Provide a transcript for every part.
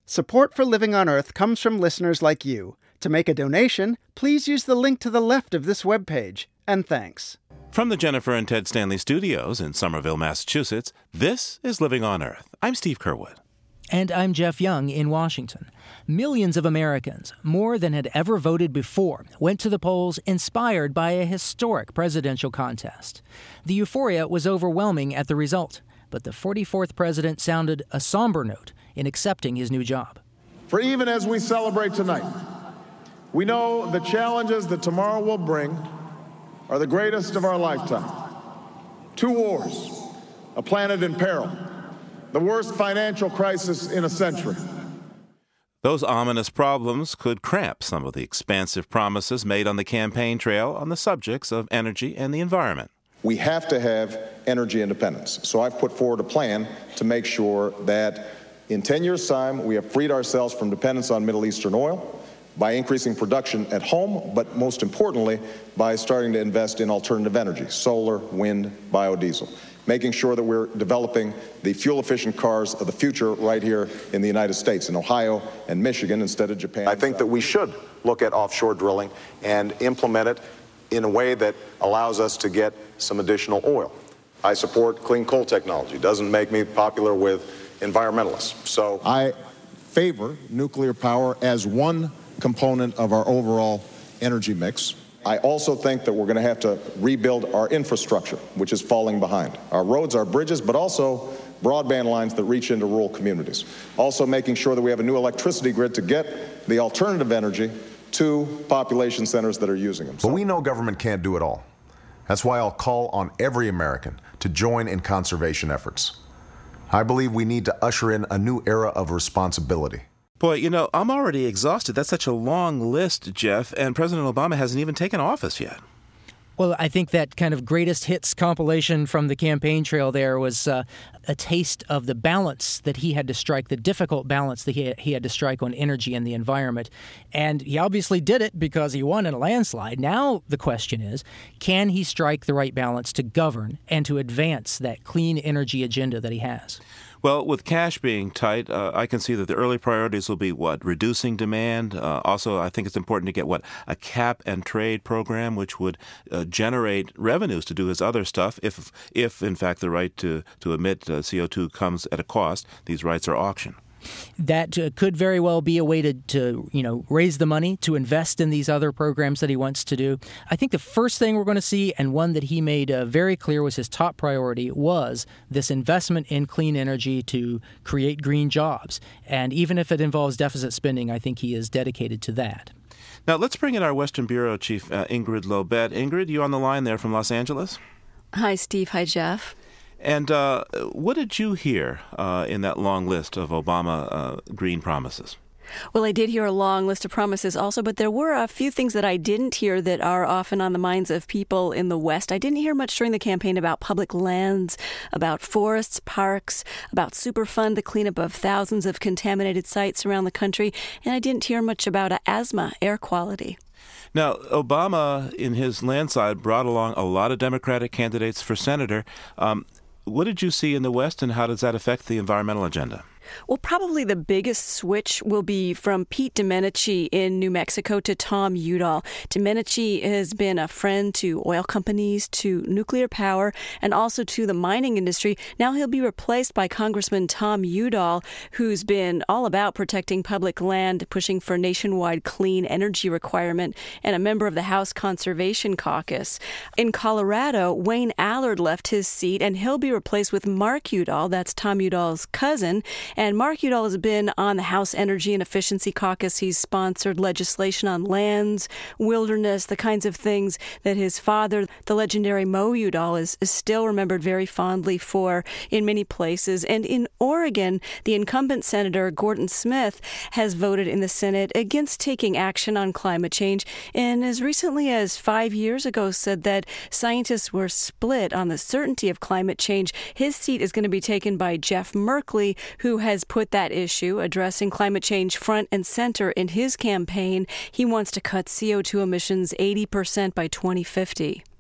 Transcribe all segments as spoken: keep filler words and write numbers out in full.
Support for Living on Earth comes from listeners like you. To make a donation, please use the link to the left of this webpage. And thanks. From the Jennifer and Ted Stanley Studios in Somerville, Massachusetts, this is Living on Earth. I'm Steve Curwood. And I'm Jeff Young in Washington. Millions of Americans, more than had ever voted before, went to the polls inspired by a historic presidential contest. The euphoria was overwhelming at the result, but the forty-fourth president sounded a somber note in accepting his new job. For even as we celebrate tonight, we know the challenges that tomorrow will bring are the greatest of our lifetime. Two wars, a planet in peril, the worst financial crisis in a century. Those ominous problems could cramp some of the expansive promises made on the campaign trail on the subjects of energy and the environment. We have to have energy independence. So I've put forward a plan to make sure that in ten years' time, we have freed ourselves from dependence on Middle Eastern oil by increasing production at home, but most importantly, by starting to invest in alternative energy, solar, wind, biodiesel, making sure that we're developing the fuel-efficient cars of the future right here in the United States, in Ohio and Michigan instead of Japan. I think that we should look at offshore drilling and implement it in a way that allows us to get some additional oil. I support clean coal technology. It doesn't make me popular with environmentalists. So I favor nuclear power as one component of our overall energy mix. I also think that we're going to have to rebuild our infrastructure, which is falling behind. Our roads, our bridges, but also broadband lines that reach into rural communities. Also making sure that we have a new electricity grid to get the alternative energy to population centers that are using them. But we know government can't do it all. That's why I'll call on every American to join in conservation efforts. I believe we need to usher in a new era of responsibility. Boy, you know, I'm already exhausted. That's such a long list, Jeff, and President Obama hasn't even taken office yet. Well, I think that kind of greatest hits compilation from the campaign trail there was uh, a taste of the balance that he had to strike, the difficult balance that he had, he had to strike on energy and the environment. And he obviously did it because he won in a landslide. Now the question is, can he strike the right balance to govern and to advance that clean energy agenda that he has? Well, with cash being tight, uh, I can see that the early priorities will be, what, reducing demand. Uh, also, I think it's important to get, what, a cap and trade program, which would uh, generate revenues to do his other stuff if, if in fact, the right to, to emit uh, C O two comes at a cost. These rights are auctioned. That uh, could very well be a way to, to, you know, raise the money to invest in these other programs that he wants to do. I think the first thing we're going to see, and one that he made uh, very clear was his top priority, was this investment in clean energy to create green jobs. And even if it involves deficit spending, I think he is dedicated to that. Now, let's bring in our Western Bureau Chief, uh, Ingrid Lobet. Ingrid, you on the line there from Los Angeles? Hi, Steve. Hi, Jeff. And uh, what did you hear uh, in that long list of Obama uh, green promises? Well, I did hear a long list of promises also, but there were a few things that I didn't hear that are often on the minds of people in the West. I didn't hear much during the campaign about public lands, about forests, parks, about Superfund, the cleanup of thousands of contaminated sites around the country, and I didn't hear much about uh, asthma, air quality. Now, Obama, in his landslide, brought along a lot of Democratic candidates for senator. Um, what did you see in the West, and how does that affect the environmental agenda? Well, probably the biggest switch will be from Pete Domenici in New Mexico to Tom Udall. Domenici has been a friend to oil companies, to nuclear power, and also to the mining industry. Now he'll be replaced by Congressman Tom Udall, who's been all about protecting public land, pushing for nationwide clean energy requirement, and a member of the House Conservation Caucus. In Colorado, Wayne Allard left his seat, and he'll be replaced with Mark Udall. That's Tom Udall's cousin. And Mark Udall has been on the House Energy and Efficiency Caucus. He's sponsored legislation on lands, wilderness, the kinds of things that his father, the legendary Mo Udall, is, is still remembered very fondly for in many places. And in Oregon, the incumbent Senator Gordon Smith has voted in the Senate against taking action on climate change, and as recently as five years ago said that scientists were split on the certainty of climate change. His seat is going to be taken by Jeff Merkley, who has put that issue, addressing climate change, front and center in his campaign. He wants to cut C O two emissions eighty percent by twenty fifty.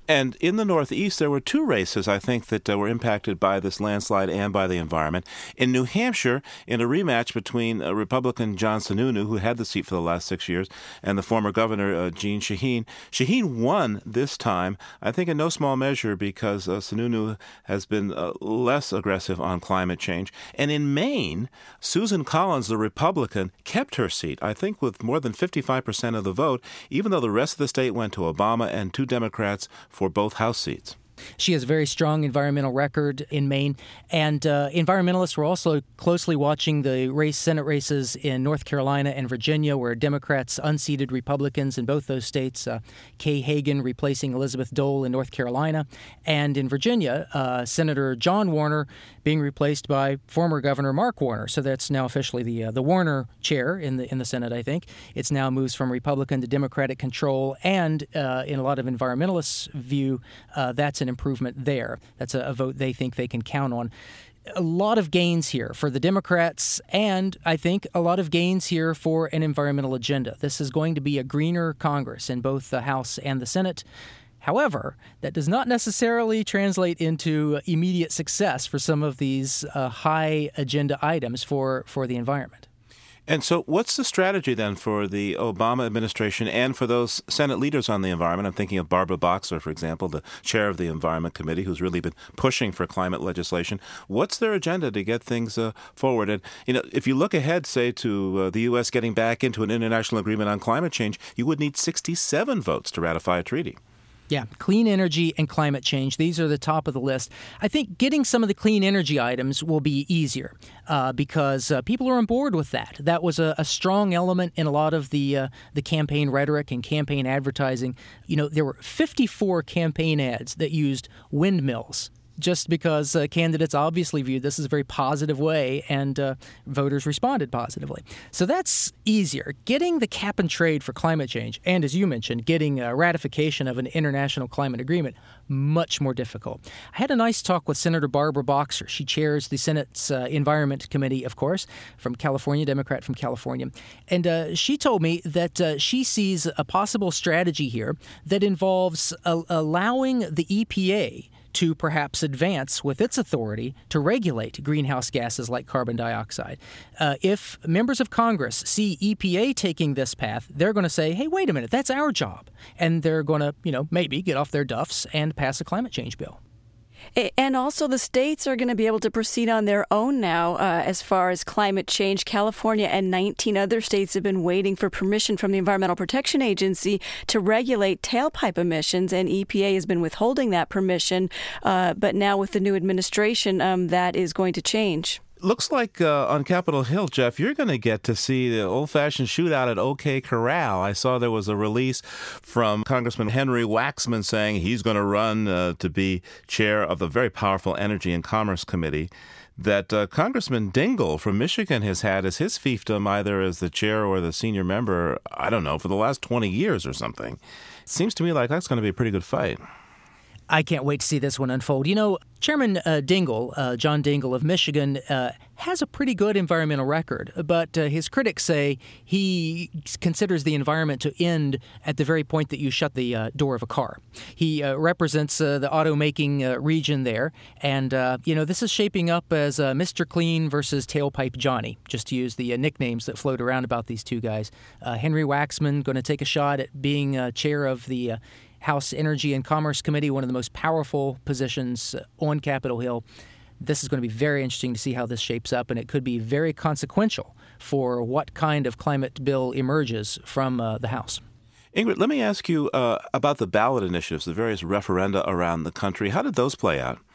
And in the Northeast, there were two races, I think, that uh, were impacted by this landslide and by the environment. In New Hampshire, in a rematch between uh, Republican John Sununu, who had the seat for the last six years, and the former governor, uh, Jeanne Shaheen, Shaheen won this time, I think in no small measure because uh, Sununu has been uh, less aggressive on climate change. And in Maine, Susan Collins, the Republican, kept her seat, I think with more than fifty-five percent of the vote, even though the rest of the state went to Obama and two Democrats for both House seats. She has a very strong environmental record in Maine, and uh, environmentalists were also closely watching the race, Senate races in North Carolina and Virginia, where Democrats unseated Republicans in both those states. Uh, Kay Hagan replacing Elizabeth Dole in North Carolina, and in Virginia, uh, Senator John Warner being replaced by former Governor Mark Warner. So that's now officially the uh, the Warner chair in the in the Senate. I think it's now moves from Republican to Democratic control, and uh, in a lot of environmentalists' view, uh, that's an improvement there. That's a, a vote they think they can count on. A lot of gains here for the Democrats, and I think a lot of gains here for an environmental agenda. This is going to be a greener Congress in both the House and the Senate. However, that does not necessarily translate into immediate success for some of these uh, high agenda items for, for the environment. And so what's the strategy then for the Obama administration and for those Senate leaders on the environment? I'm thinking of Barbara Boxer, for example, the chair of the Environment Committee, who's really been pushing for climate legislation. What's their agenda to get things uh, forward? And, you know, if you look ahead, say, to uh, the U S getting back into an international agreement on climate change, you would need sixty-seven votes to ratify a treaty. Yeah, clean energy and climate change. These are the top of the list. I think getting some of the clean energy items will be easier uh, because uh, people are on board with that. That was a, a strong element in a lot of the uh, the campaign rhetoric and campaign advertising. You know, there were fifty-four campaign ads that used windmills, just because uh, candidates obviously viewed this as a very positive way, and uh, voters responded positively. So that's easier. Getting the cap and trade for climate change, and as you mentioned, getting a ratification of an international climate agreement, much more difficult. I had a nice talk with Senator Barbara Boxer. She chairs the Senate's uh, Environment Committee, of course, from California, Democrat from California. And uh, she told me that uh, she sees a possible strategy here that involves uh, allowing the E P A to perhaps advance with its authority to regulate greenhouse gases like carbon dioxide. Uh, if members of Congress see E P A taking this path, they're going to say, hey, wait a minute, that's our job. And they're going to, you know, maybe get off their duffs and pass a climate change bill. And also the states are going to be able to proceed on their own now uh, as far as climate change. California and nineteen other states have been waiting for permission from the Environmental Protection Agency to regulate tailpipe emissions, and E P A has been withholding that permission. Uh, but now with the new administration, um, that is going to change. Looks like uh, on Capitol Hill, Jeff, you're going to get to see the old-fashioned shootout at OK Corral. I saw there was a release from Congressman Henry Waxman saying he's going to run uh, to be chair of the very powerful Energy and Commerce Committee that uh, Congressman Dingell from Michigan has had as his fiefdom either as the chair or the senior member, I don't know, for the last twenty years or something. It seems to me like that's going to be a pretty good fight. I can't wait to see this one unfold. You know, Chairman uh, Dingell, uh, John Dingell of Michigan, uh, has a pretty good environmental record, but uh, his critics say he considers the environment to end at the very point that you shut the uh, door of a car. He uh, represents uh, the automaking uh, region there, and, uh, you know, this is shaping up as uh, Mister Clean versus Tailpipe Johnny, just to use the uh, nicknames that float around about these two guys. Uh, Henry Waxman going to take a shot at being uh, chair of the uh, House Energy and Commerce Committee, one of the most powerful positions on Capitol Hill. This is going to be very interesting to see how this shapes up, and it could be very consequential for what kind of climate bill emerges from uh, the House. Ingrid, let me ask you uh, about the ballot initiatives, the various referenda around the country. How did those play out?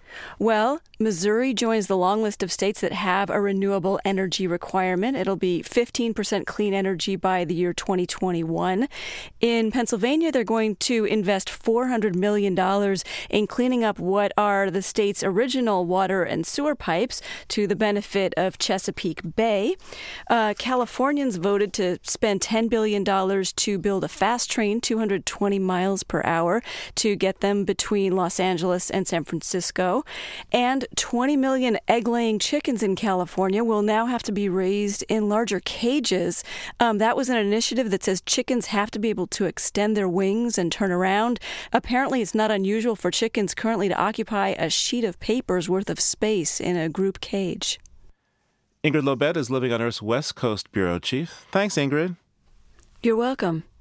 Well, Missouri joins the long list of states that have a renewable energy requirement. It'll be fifteen percent clean energy by the year twenty twenty-one. In Pennsylvania, they're going to invest four hundred million dollars in cleaning up what are the state's original water and sewer pipes to the benefit of Chesapeake Bay. Uh, Californians voted to spend ten billion dollars to build a fast train, two hundred twenty miles per hour, to get them between Los Angeles and San Francisco. And twenty million egg-laying chickens in California will now have to be raised in larger cages. Um, that was an initiative that says chickens have to be able to extend their wings and turn around. Apparently, it's not unusual for chickens currently to occupy a sheet of paper's worth of space in a group cage. Ingrid Lobet is Living on Earth's West Coast Bureau Chief. Thanks, Ingrid. You're welcome.